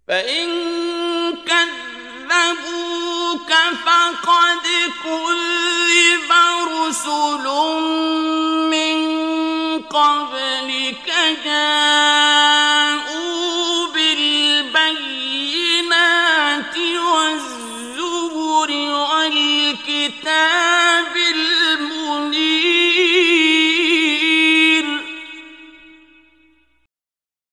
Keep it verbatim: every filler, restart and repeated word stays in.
فإن كذبوك فقد كذب رسل من قبلك جاءوا بالبينات والزبر والكتاب